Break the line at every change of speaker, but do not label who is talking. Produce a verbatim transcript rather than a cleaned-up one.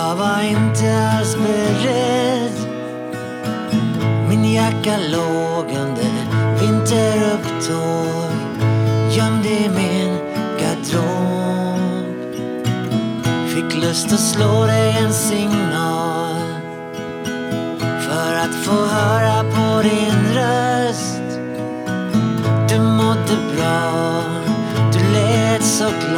Jag var inte alls beredd. Min jacka låg under vinterupptåg, gömd i min garderob. Fick lust att slå dig en signal för att få höra på din röst. Du mådde bra, du lät så glad.